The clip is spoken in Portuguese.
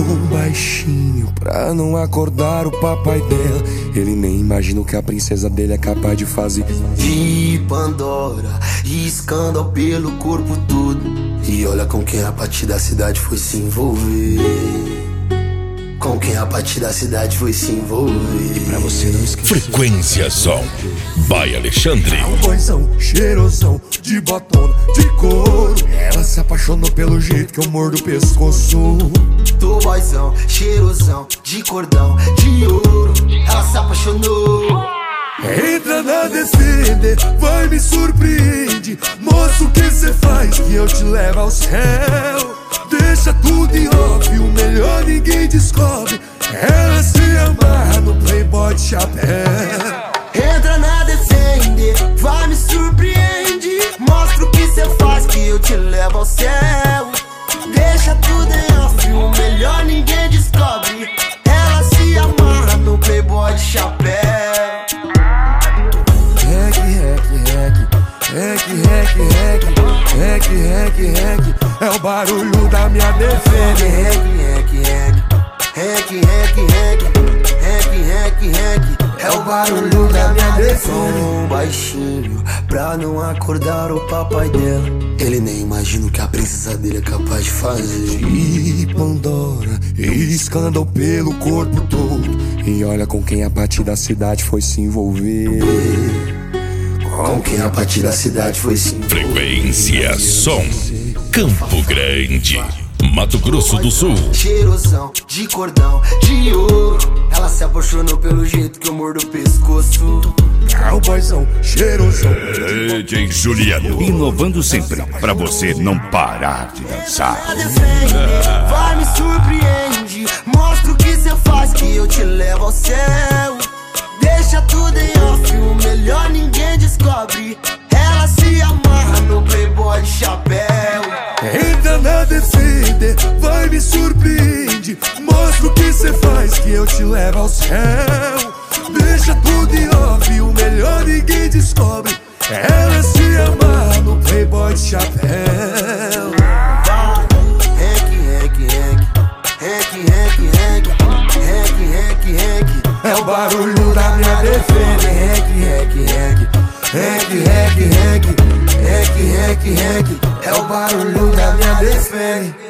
baixinho pra não acordar o papai dela. Ele nem imagina o que a princesa dele é capaz de fazer. E Pandora, e escândalo pelo corpo todo. E olha com quem a partir da cidade foi se envolver. Com quem a partir da cidade foi se envolver. E pra você não esquecer, Frequência Som by Alexandre. um boizão cheirosão de botona de couro. Ela se apaixonou pelo jeito que eu mordo o pescoço. Do boizão, cheirosão, de cordão, de ouro. Ela se apaixonou. Entra na Defender, vai me surpreende. Mostra o que cê faz que eu te levo ao céu. Deixa tudo em off, o melhor ninguém descobre. Ela se amarra no Playboy de chapéu. Entra na Defender, vai me surpreende. Mostra o que cê faz que eu te levo ao céu. Deixa tudo em off, o melhor ninguém descobre. Ela se amarra no Playboy de chapéu. É o barulho da minha Defender. É o barulho da minha Defender. Baixinho, pra não acordar o papai dela. Ele nem imagina o que a princesa dele é capaz de fazer. E Pandora, escândalo pelo corpo todo. E olha com quem a partir da cidade foi se envolver. Com quem a partir da cidade foi se envolver. Frequência Som, Campo Grande, Mato Grosso do Sul. Cheirosão, de cordão, de ouro. Ela se apaixonou pelo jeito que eu mordo o pescoço. Cowboyzão, cheirosão. DJ Juliano, inovando sempre pra você não parar de dançar. Vai me surpreende. Mostra o que cê faz que eu te levo ao céu. Deixa tudo em off, o melhor ninguém descobre. Ela se amarra no Playboy de chapéu. Entra na Defender, vai me surpreende. Mostra o que cê faz que eu te levo ao céu. Deixa tudo em off, o melhor ninguém descobre. Ela se amarra no Playboy de chapéu. É o barulho da minha Defender. É o barulho da minha Defender.